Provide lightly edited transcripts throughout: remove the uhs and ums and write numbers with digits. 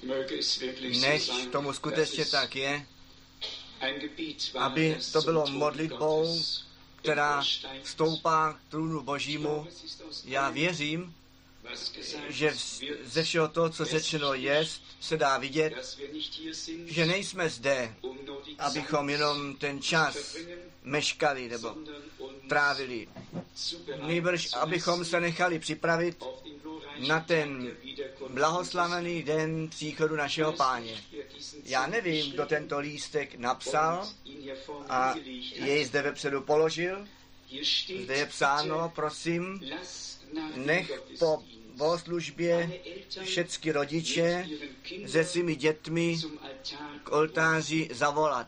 než tomu skutečně tak je, aby to bylo modlitbou, která stoupá k trůnu Božímu. Já věřím, že ze všeho toho, co řečeno je, se dá vidět, že nejsme zde, abychom jenom ten čas meškali nebo trávili. Nejbrž, abychom se nechali připravit na ten blahoslavený den příchodu našeho Páně. Já nevím, kdo tento lístek napsal a jej zde vepředu položil. Zde je psáno, prosím, nech po bohoslužbě všechny rodiče se svými dětmi k oltáři zavolat.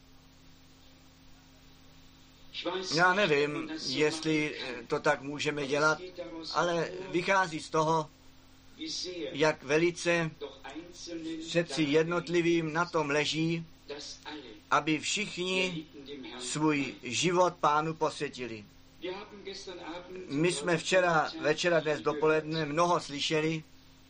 Já nevím, jestli to tak můžeme dělat, ale vychází z toho, jak velice všetci jednotlivým na tom leží, aby všichni svůj život Pánu posvětili. My jsme včera večera, dnes dopoledne mnoho slyšeli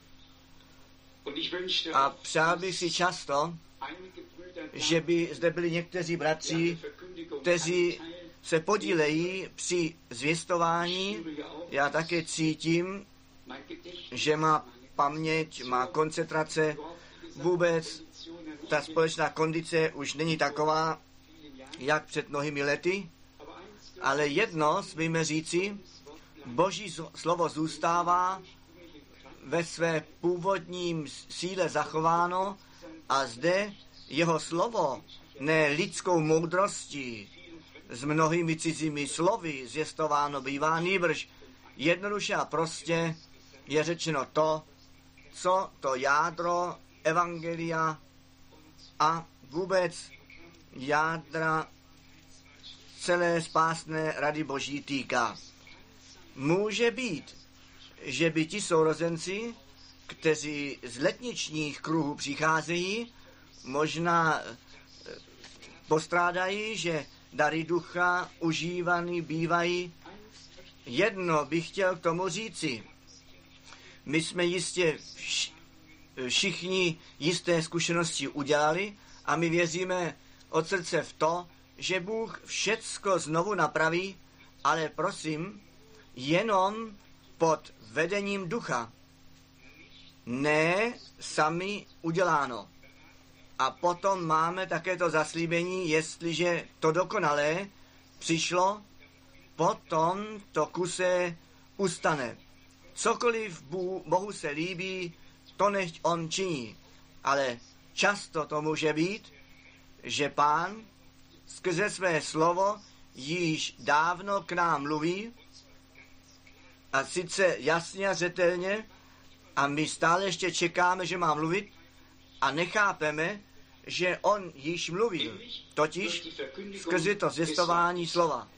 a přál bych si často, že by zde byli někteří bratři, kteří se podílejí při zvěstování. Já také cítím, že má paměť, má koncentrace, vůbec ta společná kondice už není taková, jak před mnohými lety, ale jedno smíme říci, Boží slovo zůstává ve své původním síle zachováno a zde jeho slovo ne lidskou moudrostí s mnohými cizími slovy zvěstováno bývá, nýbrž jednoduše a prostě je řečeno to, co to jádro evangelia a vůbec jádra celé spásné rady Boží týká. Může být, že by ti sourozenci, kteří z letničních kruhů přicházejí, možná postrádají, že dary ducha užívaný bývají. Jedno bych chtěl k tomu říci. My jsme jistě všichni jisté zkušenosti udělali a my věříme od srdce v to, že Bůh všecko znovu napraví, ale prosím, jenom pod vedením ducha. Ne sami uděláno. A potom máme také to zaslíbení, jestliže to dokonalé přišlo, potom to kuse ustane. Cokoliv Bohu se líbí, to nechť on činí. Ale často to může být, že Pán skrze své slovo již dávno k nám mluví, a sice jasně a zřetelně, a my stále ještě čekáme, že má mluvit a nechápeme, že on již mluvil, totiž skrze to zvěstování slova.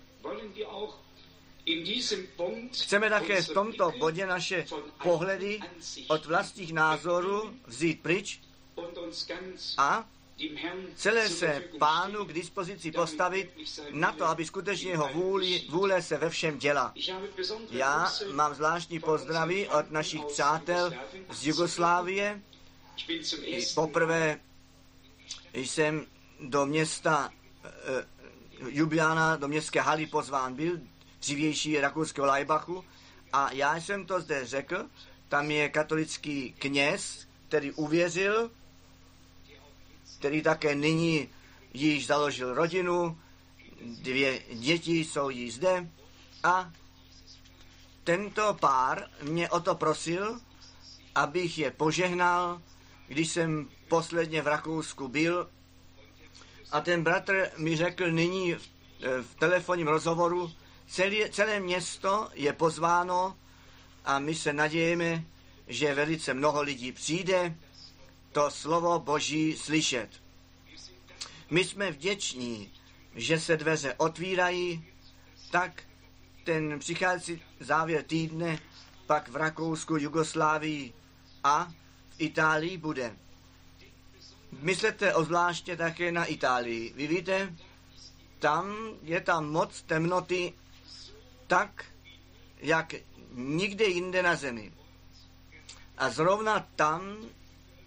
Chceme také v tomto bodě naše pohledy od vlastních názorů vzít pryč a celé se Pánu k dispozici postavit na to, aby skutečně jeho vůle se ve všem děla. Já mám zvláštní pozdravy od našich přátel z Jugoslávie. Poprvé jsem do města Ljubljana, do městské haly pozván byl, dřívější rakouského Lajbachu, a já jsem to zde řekl, tam je katolický kněz, který uvěřil, který také nyní již založil rodinu, 2 děti jsou již zde, a tento pár mě o to prosil, abych je požehnal, když jsem posledně v Rakousku byl, a ten bratr mi řekl nyní v telefonním rozhovoru, celé město je pozváno a my se nadějeme, že velice mnoho lidí přijde to slovo Boží slyšet. My jsme vděční, že se dveře otvírají, tak ten přicházející závěr týdne pak v Rakousku, Jugoslávii a v Itálii bude. Myslete zvláště také na Itálii. Vy víte, tam je tam moc temnoty, tak, jak nikde jinde na zemi. A zrovna tam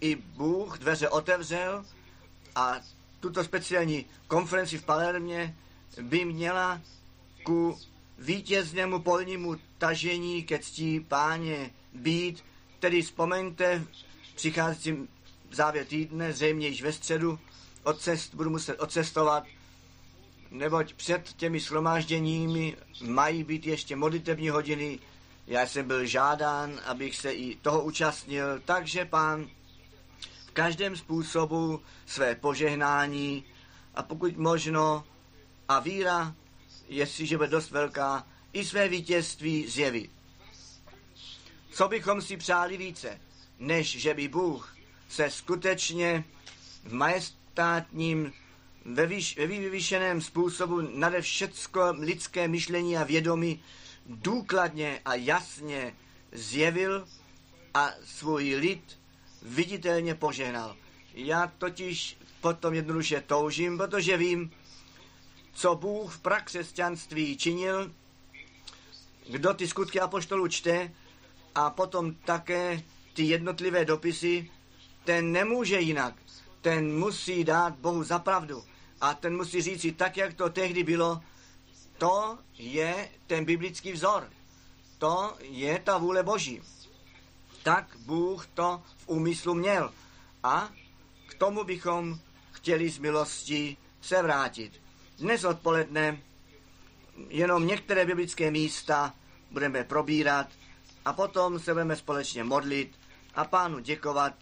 i Bůh dveře otevřel a tuto speciální konferenci v Palermě by měla ku vítěznému polnímu tažení ke ctí Páně být. Tedy vzpomeňte, přicházím závěr týdne, zřejmě již ve středu, budu muset odcestovat, neboť před těmi shromážděními mají být ještě modlitební hodiny. Já jsem byl žádán, abych se i toho účastnil, takže Pán v každém způsobu své požehnání a pokud možno a víra, jestliže bude dost velká, i své vítězství zjeví. Co bychom si přáli více, než že by Bůh se skutečně v majestátním, ve vyvýšeném způsobu nade všecko lidské myšlení a vědomí důkladně a jasně zjevil a svůj lid viditelně požehnal. Já totiž potom jednoduše toužím, protože vím, co Bůh v prakřesťanství činil, kdo ty skutky apoštolů čte a potom také ty jednotlivé dopisy, ten nemůže jinak. Ten musí dát Bohu za pravdu a ten musí říct tak, jak to tehdy bylo, to je ten biblický vzor. To je ta vůle Boží. Tak Bůh to v úmyslu měl a k tomu bychom chtěli z milosti se vrátit. Dnes odpoledne jenom některé biblické místa budeme probírat a potom se budeme společně modlit a Pánu děkovat.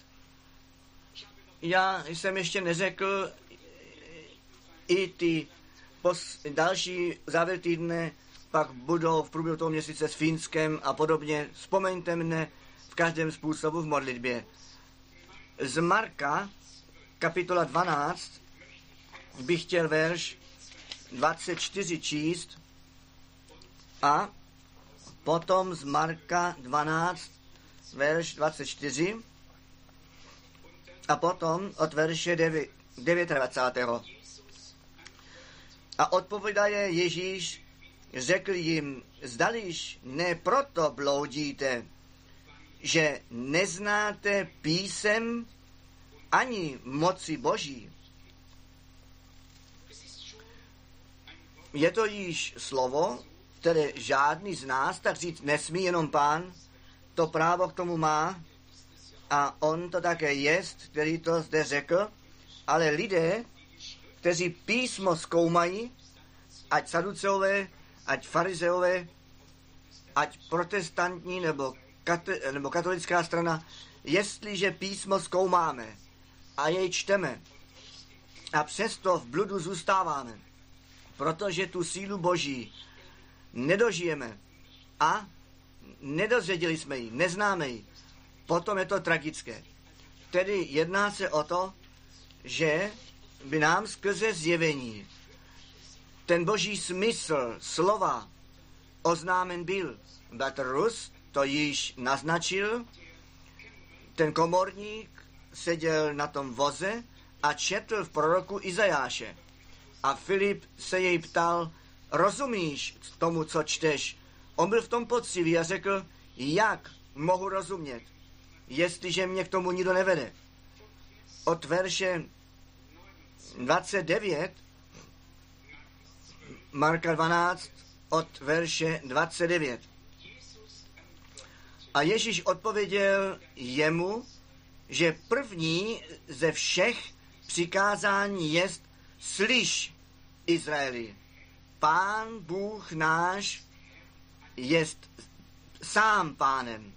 Já jsem ještě neřekl i ty další závěr týdne pak budou v průběhu toho měsíce s Finskem a podobně. Vzpomeňte mne v každém způsobu v modlitbě. Z Marka, kapitola 12, bych chtěl verš 24 číst a potom z Marka 12, verš 24 a potom od verše 29. A odpovídaje Ježíš, řekl jim, zdališ ne proto bloudíte, že neznáte písem ani moci Boží. Je to již slovo, které žádný z nás, tak říct nesmí, jenom Pán to právo k tomu má a on to také jest, který to zde řekl, ale lidé, kteří písmo zkoumají, ať saduceové, ať farizeové, ať protestantní nebo katolická strana, jestliže písmo zkoumáme a jej čteme a přesto v bludu zůstáváme, protože tu sílu Boží nedožijeme a nedozvěděli jsme ji, neznáme ji, potom je to tragické. Tedy jedná se o to, že by nám skrze zjevení ten Boží smysl slova oznámen byl. Bratr Rus to již naznačil, ten komorník seděl na tom voze a četl v proroku Izajáše. A Filip se jej ptal, rozumíš tomu, co čteš? On byl v tom poctivý a řekl, jak mohu rozumět, jestliže mě k tomu nikdo nevede. Od verše 29, Marka 12, od verše 29. A Ježíš odpověděl jemu, že první ze všech přikázání jest slyš, Izraeli, Pán Bůh náš jest sám Pánem.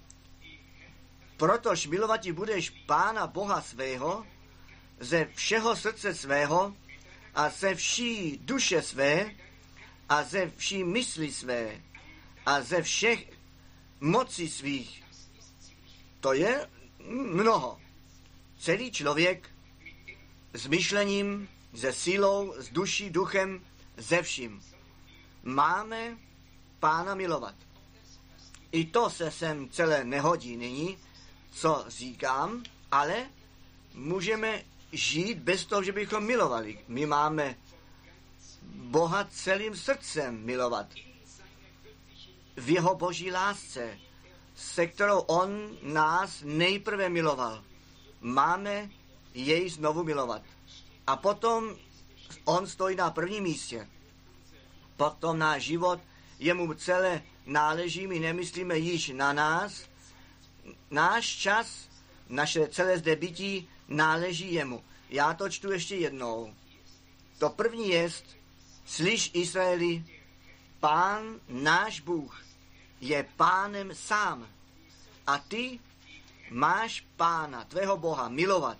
Protož milovati budeš Pána Boha svého ze všeho srdce svého a ze vší duše své a ze vší mysli své a ze všech mocí svých. To je mnoho. Celý člověk s myšlením, se sílou, s duší, duchem, ze vším. Máme Pána milovat. I to se sem celé nehodí nyní, co říkám, ale můžeme žít bez toho, že bychom milovali. My máme Boha celým srdcem milovat. V jeho boží lásce, se kterou on nás nejprve miloval. máme jej znovu milovat. A potom on stojí na prvním místě. Potom náš život jemu celé náleží, my nemyslíme již na nás. Náš čas, naše celé zde bytí náleží jemu. Já to čtu ještě jednou. To první jest, slyš Izraeli, Pán náš Bůh je pánem sám. A ty máš Pána, tvého Boha, milovat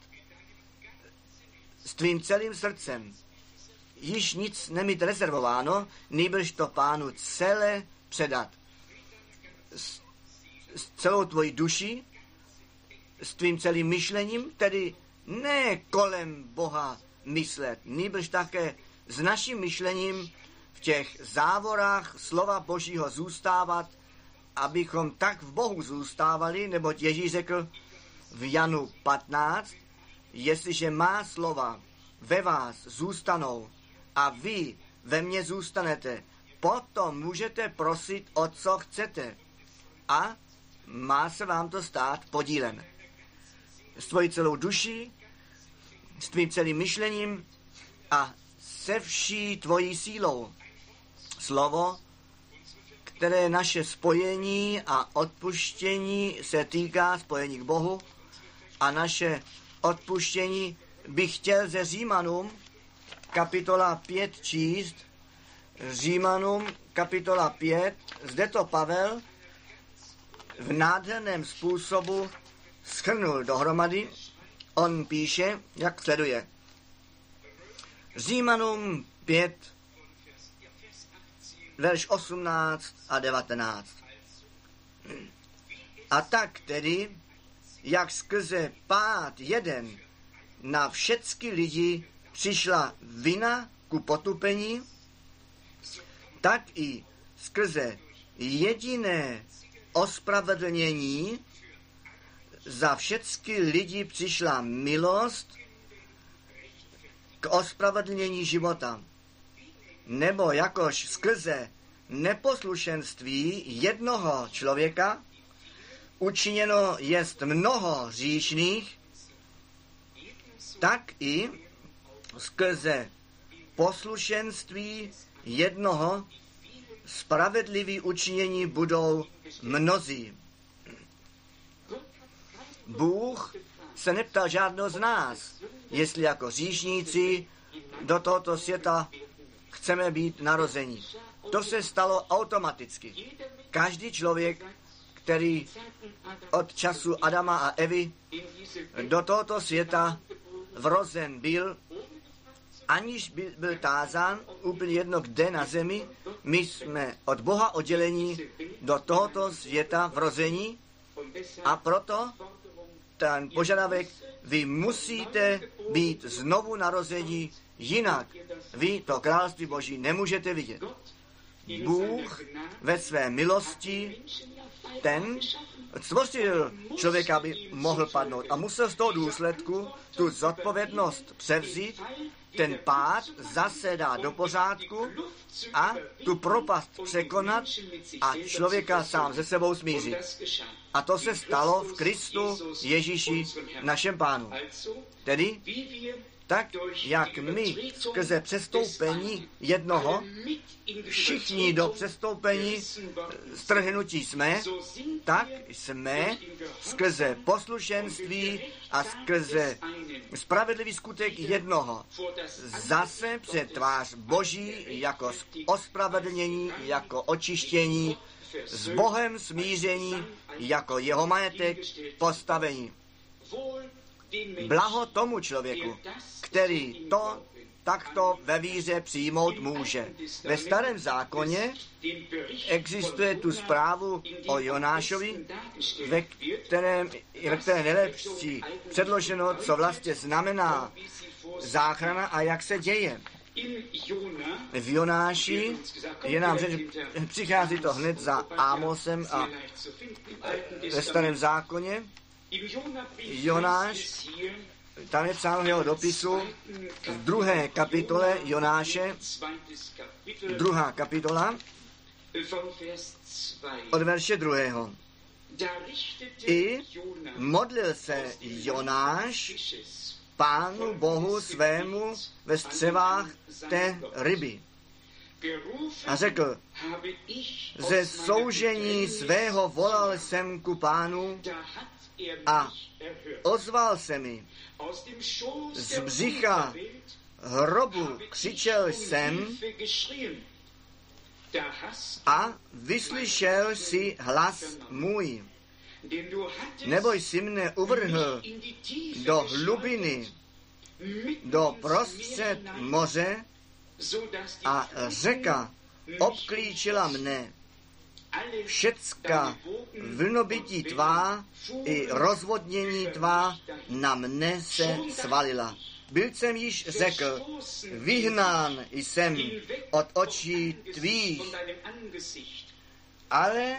s tvým celým srdcem. Již nic nemít rezervováno, nýbrž to Pánu celé předat. S celou tvojí duši, s tvým celým myšlením, tedy ne kolem Boha myslet, nýbrž také s naším myšlením v těch závorách slova Božího zůstávat, abychom tak v Bohu zůstávali, neboť Ježíš řekl v Janu 15, jestliže má slova ve vás zůstanou a vy ve mně zůstanete, potom můžete prosit o co chcete a má se vám to stát podílem. S tvojí celou duší, s tvým celým myšlením a se vší tvojí sílou. Slovo, které naše spojení a odpuštění se týká spojení k Bohu a naše odpuštění bych chtěl ze Římanům kapitola 5 číst. Římanům kapitola 5, zde to Pavel v nádherném způsobu shrnul dohromady. On píše, jak sleduje. Římanům 5, verš 18 a 19. A tak tedy, jak skrze pád jeden na všecky lidi přišla vina ku potupení, tak i skrze jediné ospravedlnění za všecky lidi přišla milost k ospravedlnění života. Nebo jakož skrze neposlušenství jednoho člověka učiněno jest mnoho hříšných, tak i skrze poslušenství jednoho spravedliví učinění budou mnozí. Bůh se neptal žádného z nás, jestli jako hříšníci do tohoto světa chceme být narození. To se stalo automaticky. Každý člověk, který od času Adama a Evy do tohoto světa vrozen byl, aniž byl tázán, úplně jedno kde na zemi, my jsme od Boha oddělení do tohoto světa vrození a proto ten požadavek, vy musíte být znovu narození, jinak vy to království Boží nemůžete vidět. Bůh ve své milosti ten stvořil člověka, aby mohl padnout a musel z toho důsledku tu zodpovědnost převzít, ten pád zase dát do pořádku a tu propast překonat a člověka sám ze sebou smířit. A to se stalo v Kristu Ježíši, našem Pánu. Tedy, tak jak my skrze přestoupení jednoho, všichni do přestoupení strhnutí jsme, tak jsme skrze poslušenství a skrze spravedlivý skutek jednoho zase před tvář Boží jako ospravedlnění, jako očištění, s Bohem smíření, jako jeho majetek postavení. Blaho tomu člověku, který to takto ve víře přijmout může. Ve Starém zákoně existuje tu zprávu o Jonášovi, ve které nejlepší předloženo, co vlastně znamená záchrana a jak se děje. V Jonáši je nám řeč, přichází to hned za Ámosem a ve Starém zákoně. Jonáš, tam je psáno jeho dopisu v 2. kapitole Jonáše, 2. kapitola od verše 2. I modlil se Jonáš Pánu Bohu svému ve střevách té ryby. A řekl, ze soužení svého volal jsem ku Pánu a ozval se mi. Z břicha hrobu křičel jsem a vyslyšel si hlas můj. Neboj si mne uvrhl do hlubiny, do prostřed moře a řeka obklíčila mne. Všecka vlnobytí tvá i rozvodnění tvá na mne se svalila. Byl jsem již řekl, vyhnán jsem od očí tvých, ale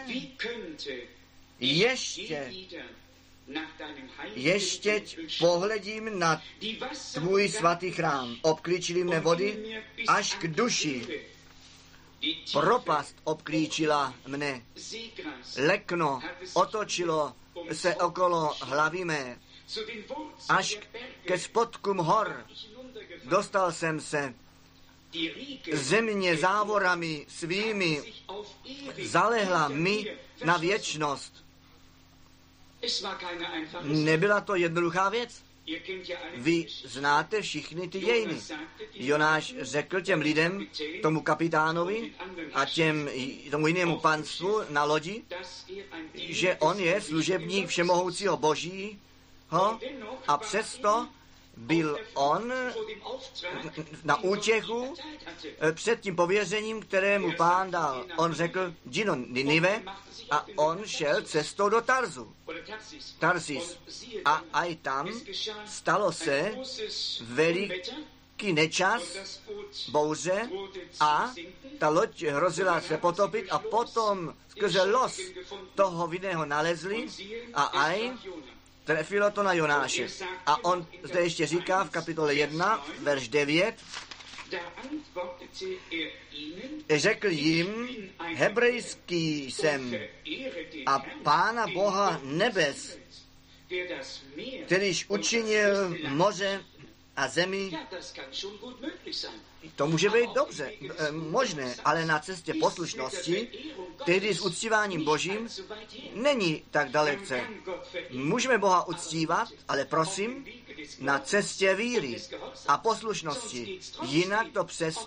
ještě pohledím na tvůj svatý chrám. Obklíčily mne vody až k duši. Propast obklíčila mne. Lekno otočilo se okolo hlavy mé. Až ke spodkům hor dostal jsem se. Země závorami svými zalegla mi na věčnost. Nebyla to jednoduchá věc. Vy znáte všichni ty dějiny. Jonáš řekl těm lidem, tomu kapitánovi a tomu jinému panstvu na lodi, že on je služebník všemohoucího Božího a přesto byl on na útěchu před tím pověřením, kterému Pán dal. On řekl, jdi do Ninive a on šel cestou do Tarsis. A aj tam stalo se veliký nečas, bouře a ta loď hrozila se potopit a potom skrze los toho vinného nalezli a aj trefilo to na Jonáše. A on zde ještě říká v kapitole 1, verš 9, řekl jim, hebrejský jsem a Pána Boha nebes, kterýž učinil moře a zemi. To může být dobře, možné, ale na cestě poslušnosti, tehdy s uctíváním Božím, není tak dalece. Můžeme Boha uctívat, ale prosím, na cestě víry a poslušnosti. Jinak to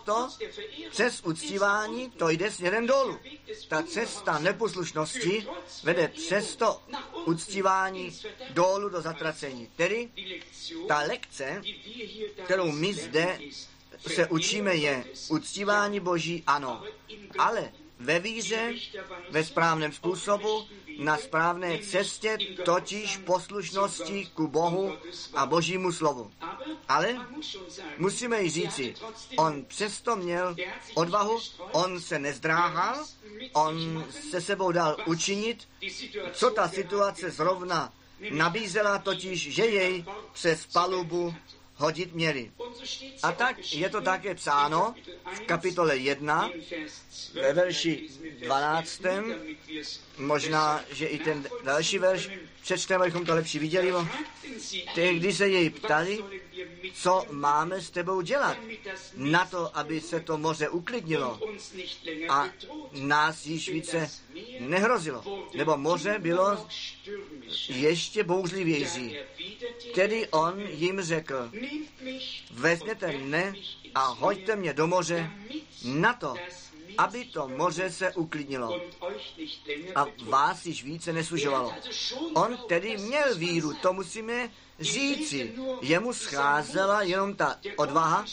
přes uctívání, to jde směrem dolů. Ta cesta neposlušnosti vede přes to uctívání dolů do zatracení. Tedy ta lekce, kterou my zde se učíme, je uctívání Boží, ano, ale ve víře, ve správném způsobu, na správné cestě, totiž poslušnosti ku Bohu a Božímu slovu. Ale musíme jí říci, on přesto měl odvahu, on se nezdráhal, on se sebou dal učinit, co ta situace zrovna nabízela, totiž, že jej přes palubu hodit měli. A tak je to také psáno v kapitole 1, ve verši 12. Možná, že i ten další verš přečteme, abychom to lepší viděli. Tehdy se jej ptali, co máme s tebou dělat, na to, aby se to moře uklidnilo a nás již více nehrozilo. Nebo moře bylo ještě bouřlivější. Tedy on jim řekl, vezměte mne a hoďte mě do moře na to, aby to moře se uklidnilo a vás již více nesužovalo. On tedy měl víru, to musíme říci. Jemu scházela jenom ta odvaha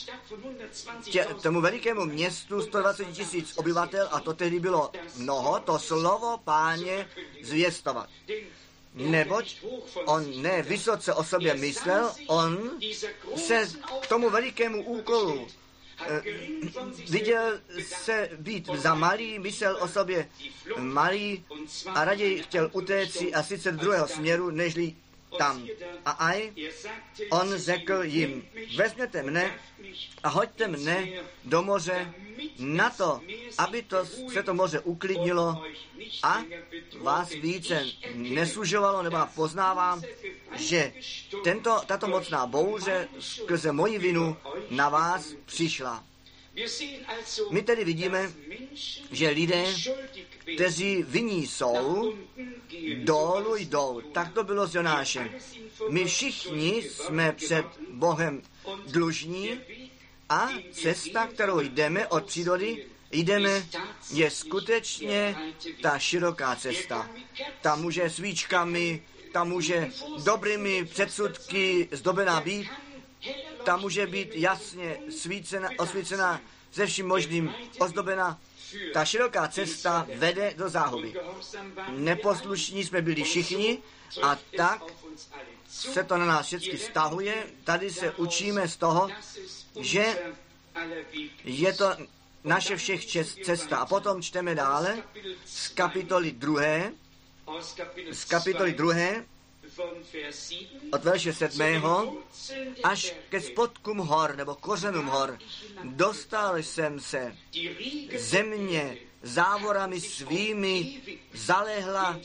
tomu velikému městu 120 000 obyvatel, a to tehdy bylo mnoho, to slovo Páně zvěstovat. Neboť on ne vysoce o sobě myslel, on se k tomu velikému úkolu viděl se být za malý, myslel o sobě malý a raději chtěl utéct a sice do druhého směru, nežli tam. A aj on řekl jim, vezměte mne a hoďte mne do moře na to, aby se to moře uklidnilo a vás více nesužovalo, nebo poznávám, že tato mocná bouře skrze moji vinu na vás přišla. My tedy vidíme, že lidé, kteří vinní jsou, dolů jdou. Tak to bylo s Jonášem. My všichni jsme před Bohem dlužní a cesta, kterou jdeme od přírody, je skutečně ta široká cesta. Ta může svíčkami, ta může dobrými předsudky zdobená být, ta může být jasně osvícená ze vším možným ozdobená. Ta široká cesta vede do záhuby. Neposlušní jsme byli všichni a tak se to na nás všechny stahuje. Tady se učíme z toho, že je to naše všech cesta. A potom čteme dále z kapitoly 2, od verše 7. až ke spodkům hor, nebo kořenům hor, dostal jsem se. Země závorami svými zalehla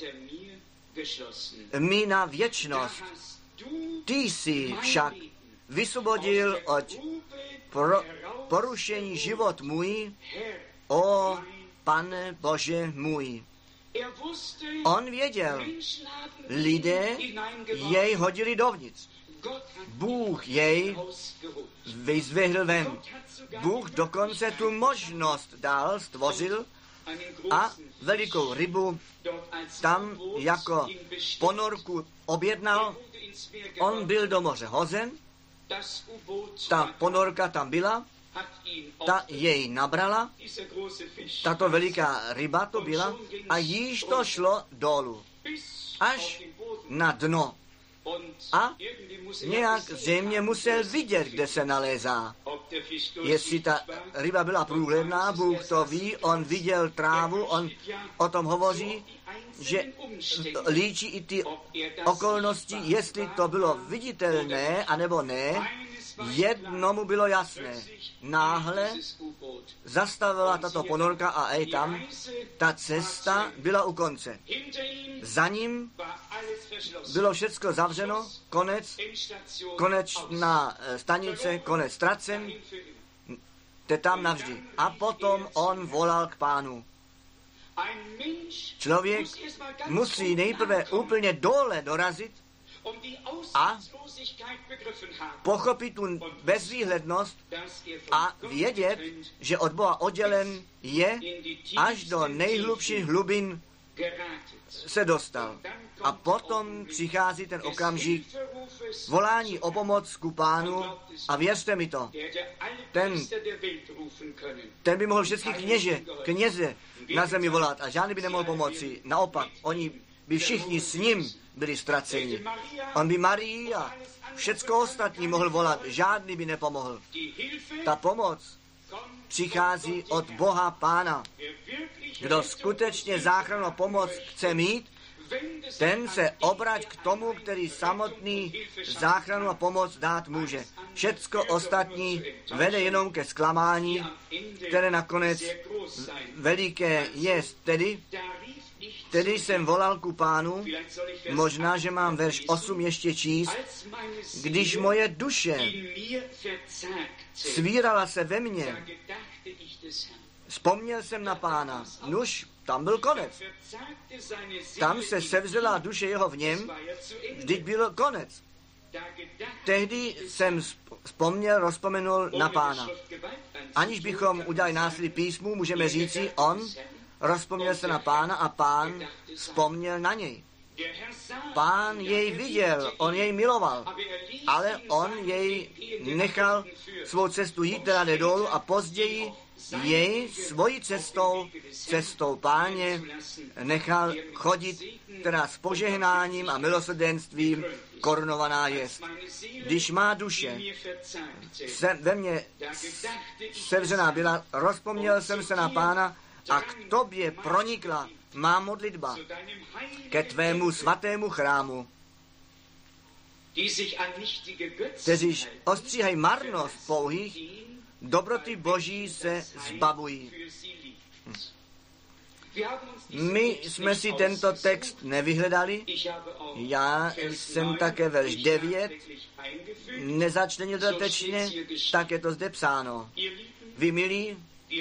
mi na věčnost. Ty jsi však vysvobodil od porušení život můj, o Pane Bože můj. On věděl, lidé jej hodili dovnitř. Bůh jej vyzvehl ven. Bůh dokonce tu možnost dal, stvořil a velikou rybu tam jako ponorku objednal. On byl do moře hozen, ta ponorka tam byla, ta jej nabrala, tato veliká ryba to byla a již to šlo dolů, až na dno. A nějak zřejmě musel vidět, kde se nalézá. Jestli ta ryba byla průhledná, Bůh to ví, on viděl trávu, on o tom hovoří, že líčí i ty okolnosti, jestli to bylo viditelné, anebo ne. Jednomu bylo jasné. Náhle zastavila tato ponorka a tam ta cesta byla u konce. Za ním bylo všecko zavřeno, konečná stanice, konec ztracen, te tam navždy. A potom on volal k Pánu. Člověk musí nejprve úplně dole dorazit a pochopit tu bezvýhlednost a vědět, že od Boha oddělen je, až do nejhlubších hlubin se dostal. A potom přichází ten okamžik volání o pomoc ku Pánu a věřte mi to, ten by mohl všechny kněze na zemi volat a žádný by nemohl pomoci. Naopak, oni by všichni s ním byli ztraceni. On by Marii a všecko ostatní mohl volat, žádný by nepomohl. Ta pomoc přichází od Boha Pána. Kdo skutečně záchrannou pomoc chce mít, ten se obrať k tomu, který samotný záchranu a pomoc dát může. Všecko ostatní vede jenom ke zklamání, které nakonec veliké je. Tedy jsem volal ku Pánu, možná, že mám verš 8 ještě číst, když moje duše svírala se ve mně, vzpomněl jsem na Pána, nuž, tam byl konec. Tam se sevřela duše jeho v něm, vždyť byl konec. Tehdy jsem rozpomenul na Pána. Aniž bychom udělali násilí písmu, můžeme říci, on rozpomněl se na Pána a Pán vzpomněl na něj. Pán jej viděl, on jej miloval, ale on jej nechal svou cestu jít, teda jde dolů a později jej svojí cestou Páně nechal chodit, teda s požehnáním a milosrdenstvím korunovaná jest. Když má duše ve mně sevřená byla, rozpomněl jsem se na Pána a k tobě pronikla má modlitba ke tvému svatému chrámu. kteří ostříhají marnost pouhých, dobroty Boží se zbavují. My jsme si tento text nevyhledali, já jsem také verš 9 nezačlenil dodatečně, tak je to zde psáno. Vy, milí,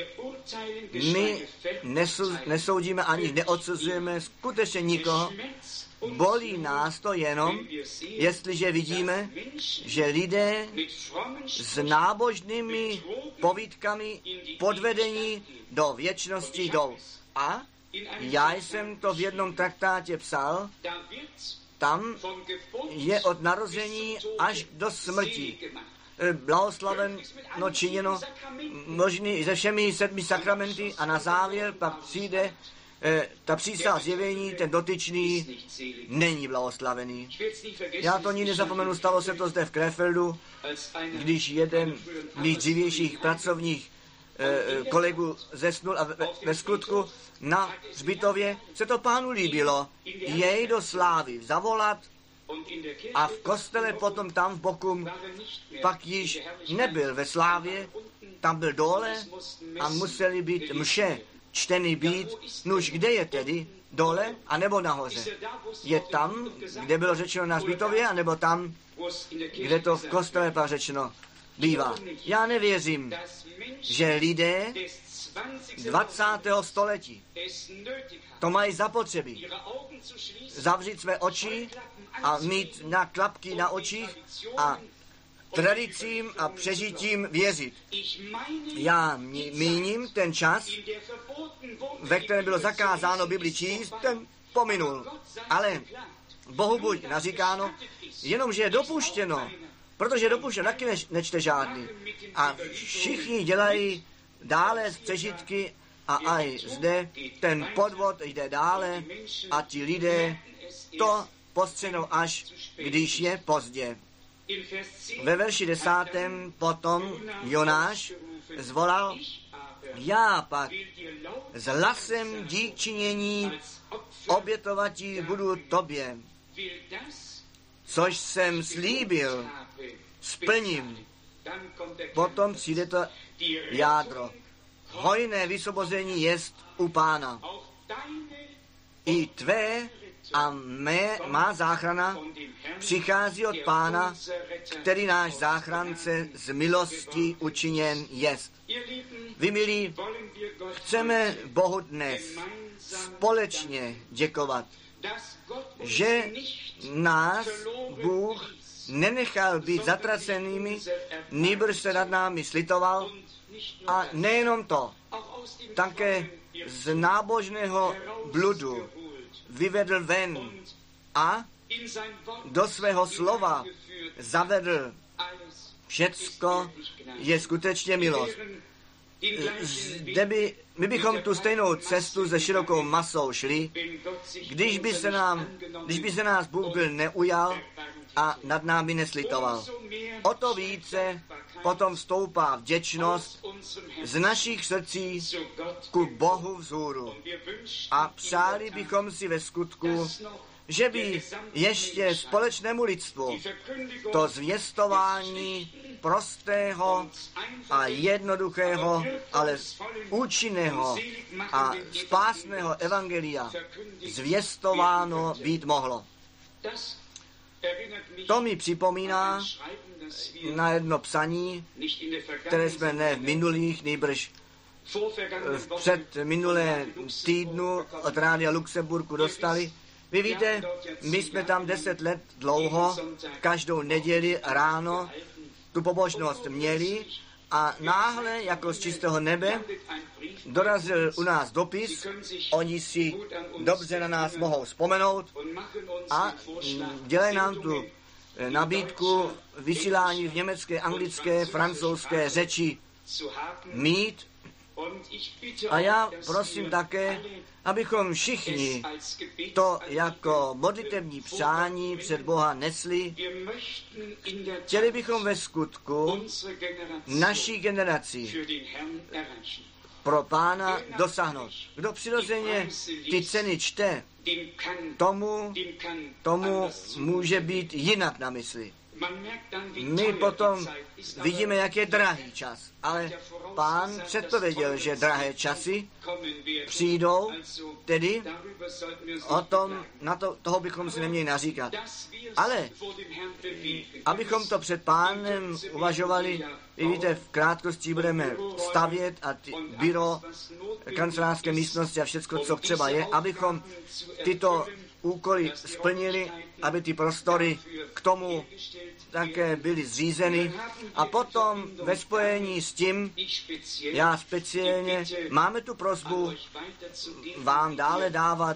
my nesoudíme ani neodsuzujeme skutečně nikoho, bolí nás to jenom, jestliže vidíme, že lidé s nábožnými povídkami podvedení do věčnosti jdou. A já jsem to v jednom traktátě psal, tam je od narození až do smrti blahoslaveno činěno možný se všemi 7 sakramenty a na závěr pak přijde ta přísaha zjevení, ten dotyčný není blahoslavený. Já to nikdy nezapomenu, stalo se to zde v Krefeldu, když jeden z mých dřívějších pracovních kolegu zesnul a ve skutku na hřbitově se to Pánu líbilo jej do slávy zavolat a v kostele potom tam v boku pak již nebyl ve slávě, tam byl dole a museli být mše čteny být. Nuž, kde je tedy? Dole a nebo nahoře? Je tam, kde bylo řečeno na hřbitově, anebo tam, kde to v kostele pak řečeno bývá? Já nevěřím, že lidé 20. století to mají zapotřebí. Zavřít své oči a mít na klapky na očích a tradicím a přežitím věřit. Já míním ten čas, ve kterém bylo zakázáno Bibli číst, ten pominul. Ale Bohu buď naříkáno, jenomže je dopuštěno, protože je dopuštěno, taky nečte žádný. A všichni dělají dále z přežitky a aj zde ten podvod jde dále a ti lidé to postřenou až, když je pozdě. Ve verši 10. potom Jonáš zvolal, já pak s hlasem díkčinění obětovatí budu tobě, což jsem slíbil, splním. Potom přijde to jádro. Hojné vysvobození jest u Pána. I tvé a má záchrana přichází od Pána, který náš záchránce z milosti učiněn jest. Vy, milí, chceme Bohu dnes společně děkovat, že nás Bůh nenechal být zatracenými, nýbrž se nad námi slitoval a nejenom to, také z nábožného bludu vyvedl ven a do svého slova zavedl. Všecko je skutečně milost. My bychom tu stejnou cestu se širokou masou šli, když by se nás Bůh byl neujal a nad námi neslitoval. O to více potom vstoupá vděčnost z našich srdcí ku Bohu vzhůru. A přáli bychom si ve skutku, že by ještě společnému lidstvu to zvěstování prostého a jednoduchého, ale účinného a spásného evangelia zvěstováno být mohlo. To mi připomíná na jedno psaní, které jsme ne v minulých, nýbrž před minulé týdnu od Rádia Luxemburku dostali. Vy víte, my jsme tam 10 let dlouho, každou neděli ráno tu pobožnost měli a náhle, jako z čistého nebe, dorazil u nás dopis, oni si dobře na nás mohou vzpomenout a dělají nám tu nabídku vysílání v německé, anglické, francouzské řeči mít. A já prosím také, abychom všichni to jako modlitevní přání před Boha nesli. Chtěli bychom ve skutku naší generaci pro Pána dosáhnout. Kdo přirozeně ty ceny čte, tomu může být jinak na mysli. My potom vidíme, jak je drahý čas, ale Pán předpověděl, že drahé časy přijdou, tedy toho bychom si neměli naříkat. Ale abychom to před Pánem uvažovali, víte, v krátkosti budeme stavět a byro, kancelářské místnosti a všecko, co třeba je, abychom tyto úkoly splnili, aby ty prostory k tomu také byly zřízeny. A potom ve spojení s tím, já speciálně, máme tu prosbu vám dále dávat,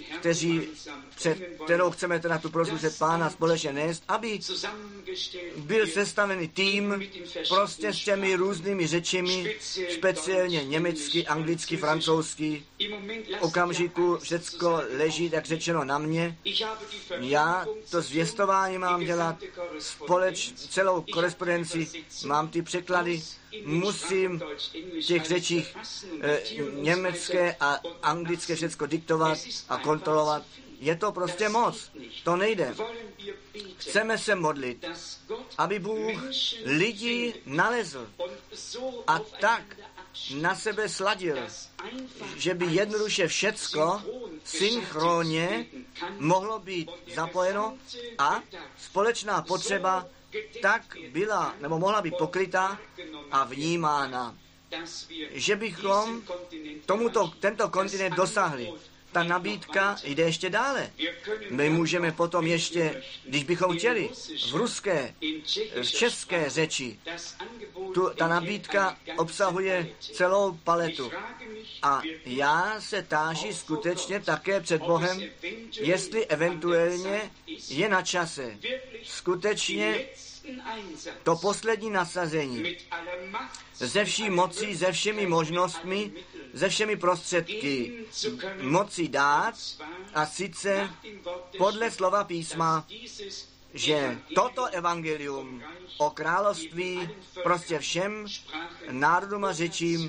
kterou chceme teda tu prosbu před Pána společně nést, aby byl sestavený tým prostě s těmi různými řečemi, speciálně německy, anglicky, francouzsky. V okamžiku všecko leží, tak řečeno, na mě. Já to zvěstování mám dělat, celou korespondenci, mám ty překlady, musím v těch řečích německé a anglické všecko diktovat a kontrolovat. Je to prostě moc. To nejde. Chceme se modlit, aby Bůh lidi nalezl a tak na sebe sladil, že by jednoduše všecko synchronně mohlo být zapojeno a společná potřeba tak byla, nebo mohla být pokrytá a vnímána, že bychom tento kontinent dosáhli. Ta nabídka jde ještě dále. My můžeme potom ještě, když bychom chtěli, v české řeči, ta nabídka obsahuje celou paletu. A já se táži skutečně také před Bohem, jestli eventuálně je na čase skutečně to poslední nasazení ze vší mocí, ze všemi možnostmi, ze všemi prostředky moci dát, a sice podle slova písma, že toto evangelium o království prostě všem národům a řečím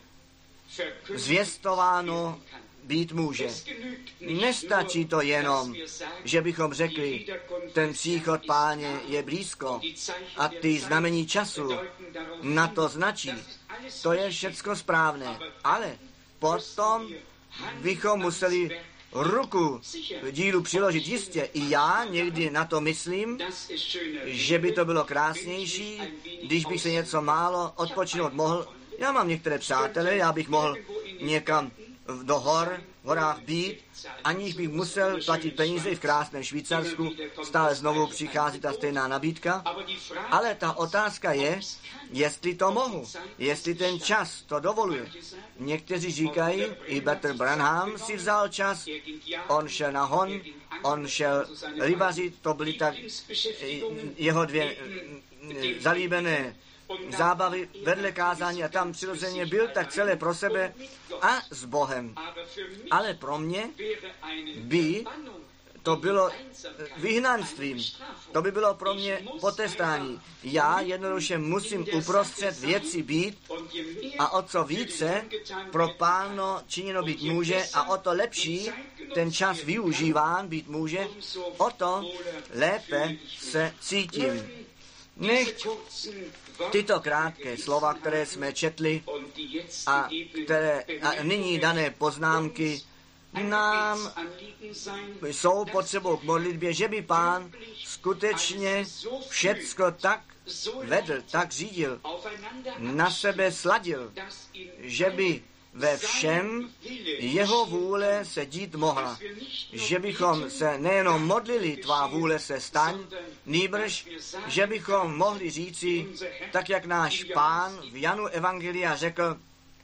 zvěstováno být může. Nestačí to jenom, že bychom řekli, ten příchod Páně je blízko a ty znamení času na to značí. To je všecko správné, ale potom bychom museli ruku k dílu přiložit. Jistě, i já někdy na to myslím, že by to bylo krásnější, když bych se něco málo odpočinout mohl. Já mám některé přátele, já bych mohl někam do horách být, aniž bych musel platit peníze. I v krásném Švýcarsku stále znovu přichází ta stejná nabídka. Ale ta otázka je, jestli to mohu, jestli ten čas to dovoluje. Někteří říkají, i Bertr Branham si vzal čas, on šel na hon, on šel rybařit, to byly tak jeho dvě zalíbené zábavy vedle kázání a tam přirozeně byl tak celé pro sebe a s Bohem. Ale pro mě by to bylo vyhnanstvím. To by bylo pro mě potrestání. Já jednoduše musím uprostřed věci být a o co více pro Pána činěno být může a o to lepší ten čas využíván být může, o to lépe se cítím. Nechť tyto krátké slova, které jsme četli a nyní dané poznámky nám jsou potřebou k modlitbě, že by Pán skutečně všecko tak vedl, tak řídil, na sebe sladil, že by ve všem jeho vůle se dít mohla. Že bychom se nejenom modlili, tvá vůle se staň, nýbrž, že bychom mohli říci, tak jak náš Pán v Janu Evangelia řekl,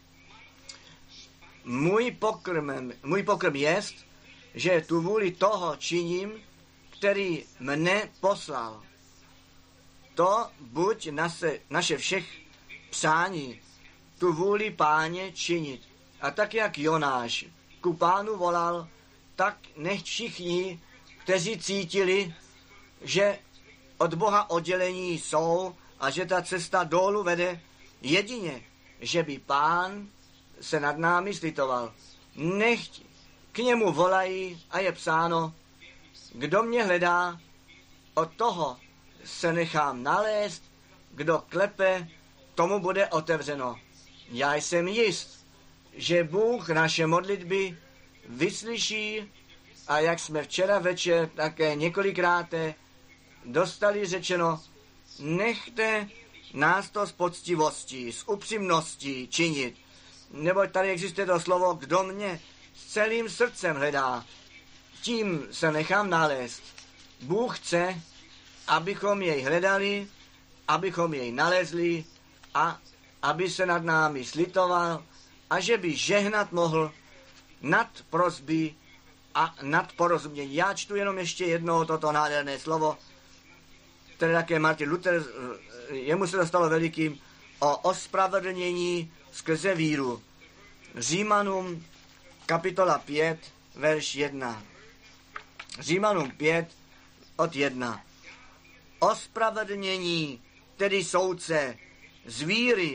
můj pokrm jest, že tu vůli toho činím, který mne poslal. To buď naše všech přání, tu vůli Páně činit. A tak, jak Jonáš ku Pánu volal, tak nech všichni, kteří cítili, že od Boha oddělení jsou a že ta cesta dolů vede, jedině, že by Pán se nad námi slitoval. Nechť K němu volají a je psáno, kdo mě hledá, od toho se nechám nalézt, kdo klepe, tomu bude otevřeno. Já jsem jist, že Bůh naše modlitby vyslyší a jak jsme včera večer také několikrát dostali řečeno, nechte nás to s poctivostí, s upřímností činit. Neboť tady existuje to slovo, kdo mě s celým srdcem hledá, tím se nechám nalézt. Bůh chce, abychom jej hledali, abychom jej nalezli a aby se nad námi slitoval a že by žehnat mohl nad prosby a nad porozumění. Já čtu jenom ještě jednou toto nádherné slovo, které také Martin Luther, jemu se dostalo velikým, o ospravedlnění skrze víru. Římanům kapitola 5, verš 1. Římanům 5 od 1. Ospravedlnění, tedy soudce, z víry.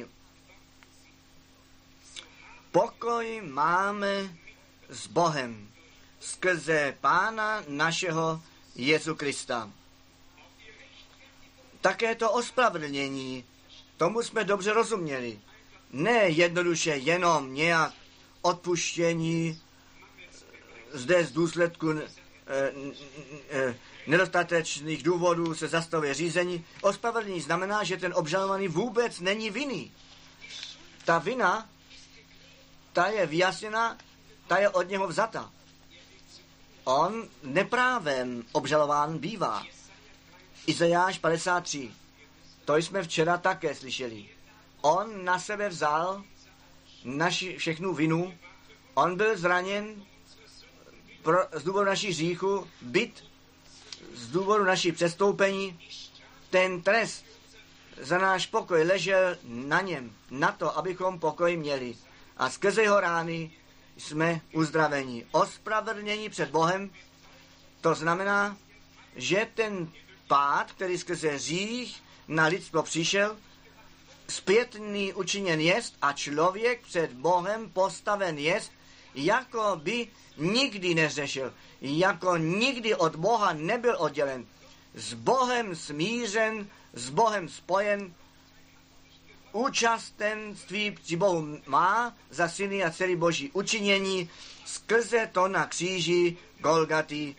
Pokoj máme s Bohem skrze Pána našeho Jezu Krista. Také to ospravedlnění, tomu jsme dobře rozuměli. Ne jednoduše jenom nějak odpuštění zde z důsledku nedostatečných důvodů se zastavuje řízení. Ospravedlnění znamená, že ten obžalovaný vůbec není vinný. Ta vina, ta je vyjasněna, ta je od něho vzata. On neprávem obžalován bývá. Izajáš 53. To jsme včera také slyšeli. On na sebe vzal naši všechnu vinu. On byl zraněn z důvodu našich hříchů, byt z důvodu našich přestoupení. Ten trest za náš pokoj ležel na něm, na to, abychom pokoj měli. A skrze jeho rány jsme uzdraveni. Ospravedlnění před Bohem, to znamená, že ten pád, který skrze hřích na lidstvo přišel, zpětný učiněn jest a člověk před Bohem postaven jest, jako by nikdy neřešil, jako nikdy od Boha nebyl oddělen, s Bohem smířen, s Bohem spojen, účastenství při Bohu má za syny a dcery Boží učinění skrze to na kříži Golgaty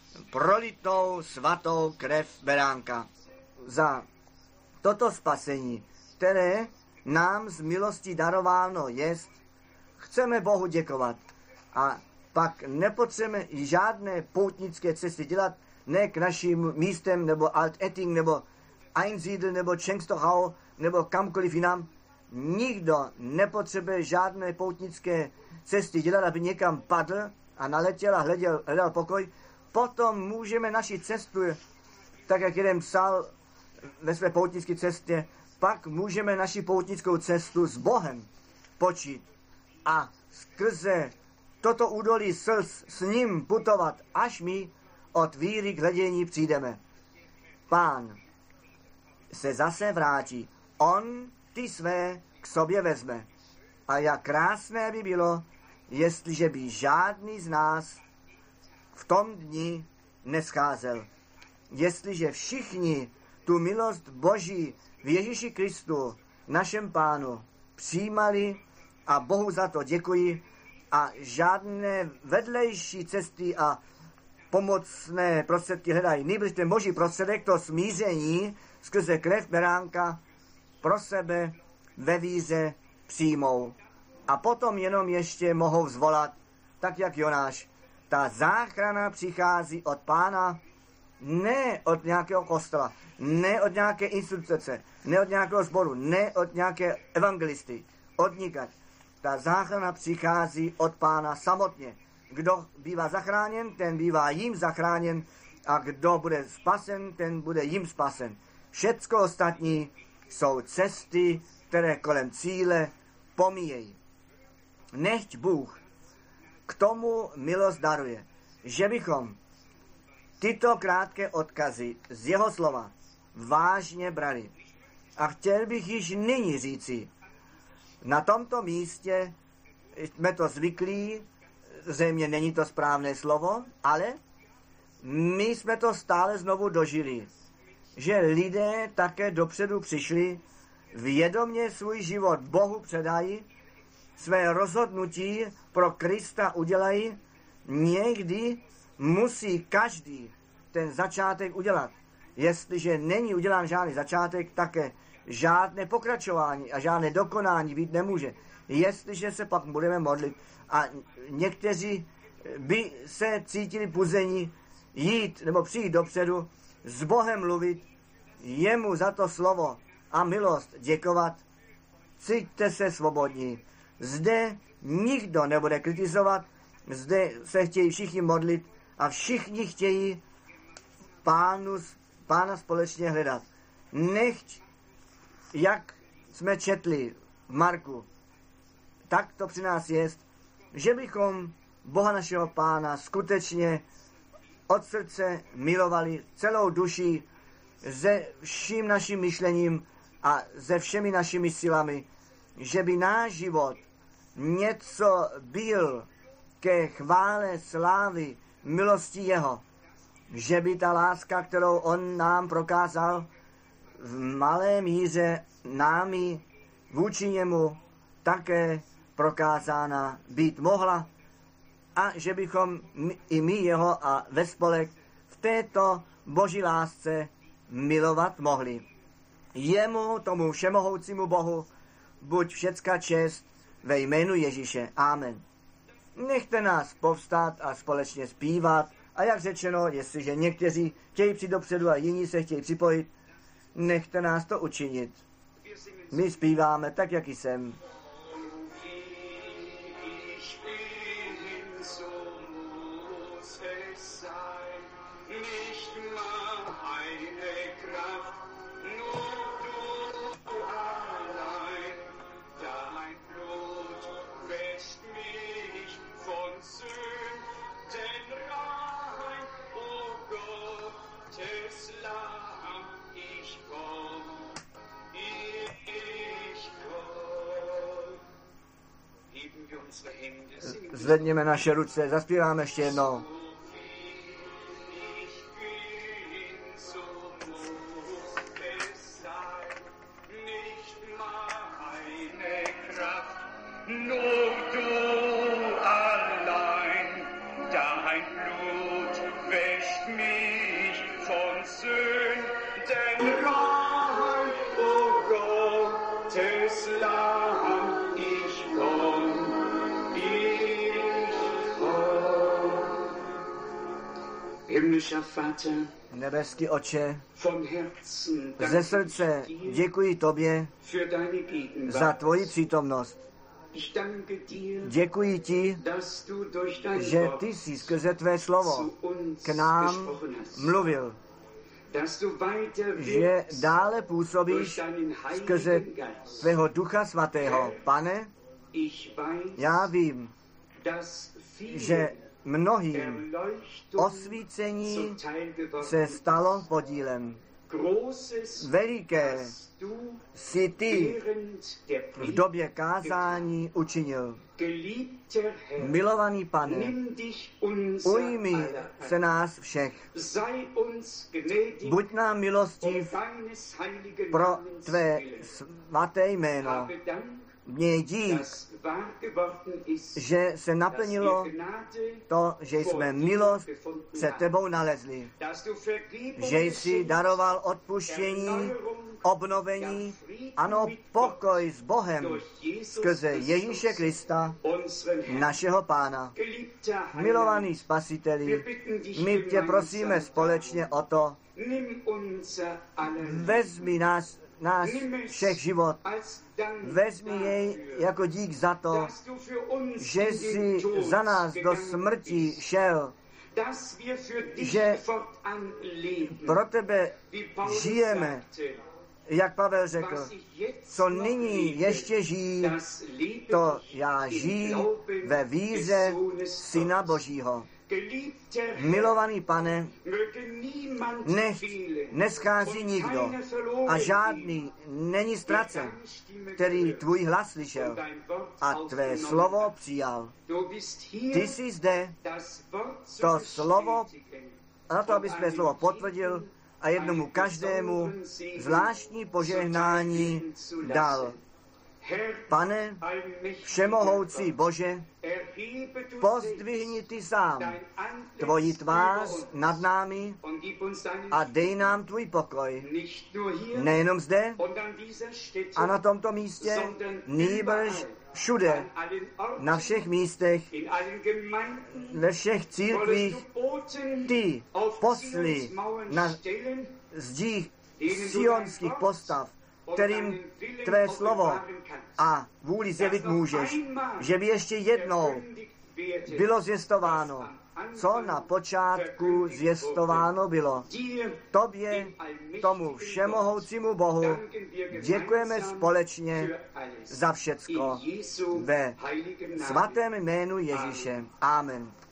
prolitou svatou krev beránka. Za toto spasení, které nám z milosti darováno jest, chceme Bohu děkovat. A pak nepotřebujeme žádné poutnické cesty dělat, ne k našim místem, nebo Alt-Etting, nebo Einsiedel, nebo Čengstochau, nebo kamkoliv jinam. Nikdo nepotřebuje žádné poutnické cesty dělat, aby někam padl a naletěl a hledal pokoj. Potom můžeme naši cestu, tak jak jeden psal ve své poutnické cestě, pak můžeme naši poutnickou cestu s Bohem počít a skrze toto údolí slz s ním putovat, až my od víry k hledění přijdeme. Pán se zase vrátí. On ty své k sobě vezme. A jak krásné by bylo, jestliže by žádný z nás v tom dni nescházel. Jestliže všichni tu milost Boží v Ježíši Kristu, našem Pánu, přijímali a Bohu za to děkuji a žádné vedlejší cesty a pomocné prostředky hledají. Nýbrž ten Boží prostředek, to smíření skrze krev beránka pro sebe ve víře přijmou. A potom jenom ještě mohou zvolat, tak jak Jonáš. Ta záchrana přichází od Pána, ne od nějakého kostela, ne od nějaké instituce, ne od nějakého sboru, ne od nějaké evangelisty, od nikať. Ta záchrana přichází od Pána samotně. Kdo bývá zachráněn, ten bývá jím zachráněn a kdo bude spasen, ten bude jím spasen. Všecko ostatní jsou cesty, které kolem cíle pomíjejí. Nechť Bůh k tomu milost daruje, že bychom tyto krátké odkazy z jeho slova vážně brali. A chtěl bych již nyní říci, na tomto místě jsme to zvyklí zřejmě není to správné slovo, ale my jsme to stále znovu dožili, že lidé také dopředu přišli, vědomě svůj život Bohu předají, své rozhodnutí pro Krista udělají, někdy musí každý ten začátek udělat. Jestliže není udělán žádný začátek, také žádné pokračování a žádné dokonání být nemůže. Jestliže se pak budeme modlit a někteří by se cítili puzení jít nebo přijít dopředu, s Bohem mluvit, jemu za to slovo a milost děkovat, cíťte se svobodní. Zde nikdo nebude kritizovat, zde se chtějí všichni modlit a všichni chtějí Pána společně hledat. Nechť, jak jsme četli v Marku, tak to při nás jest, že bychom Boha našeho Pána skutečně od srdce milovali celou duší, se vším naším myšlením a se všemi našimi silami, že by náš život něco byl ke chvále slávy milosti jeho, že by ta láska, kterou on nám prokázal v malé míře námi vůči němu také prokázána být mohla a že bychom i my jeho a ve spolek v této boží lásce milovat mohli. Jemu, tomu všemohoucímu Bohu, buď všecka čest ve jménu Ježíše. Amen. Nechte nás povstát a společně zpívat. A jak řečeno, jestliže někteří chtějí přijít dopředu a jiní se chtějí připojit, nechte nás to učinit. My zpíváme tak, jak jsem. Zvedněme naše ruce, zaspíváme ještě jednou. Nebeský Otče, ze srdce děkuji tobě za tvoji přítomnost. Děkuji ti, že ty jsi skrze tvé slovo k nám mluvil, že dále působíš skrze tvého Ducha Svatého. Pane, já vím, že mnohým osvícení se stalo podílem. Veliké si ty v době kázání učinil. Milovaný Pane, ujmi se nás všech. Buď nám milostiv pro tvé svaté jméno. Měj dík, že se naplnilo to, že jsme milost před tebou nalezli, že jsi daroval odpuštění, obnovení, ano, pokoj s Bohem skrze Ježíše Krista, našeho Pána. Milovaný Spasiteli, my tě prosíme společně o to, vezmi náš všech život, vezmi jej jako dík za to, že jsi za nás do smrti šel, že pro tebe žijeme, jak Pavel řekl, co nyní ještě žijí, to já žiji ve víře Syna Božího. Milovaný Pane, nechť neschází nikdo a žádný není ztracen, který tvůj hlas slyšel a tvé slovo přijal. Ty jsi zde, to slovo, na to, aby své slovo potvrdil a jednomu každému zvláštní požehnání dal. Pane, všemohoucí Bože, pozdvihni ty sám tvoji tvář nad námi a dej nám tvůj pokoj. Nejenom zde a na tomto místě, nýbrž všude, na všech místech, ve všech církvích, ty posly na zdích sionských postav, kterým tvé slovo a vůli zjevit můžeš, že by ještě jednou bylo zvěstováno, co na počátku zvěstováno bylo. Tobě, tomu všemohoucímu Bohu, děkujeme společně za všecko ve svatém jménu Ježíše. Amen.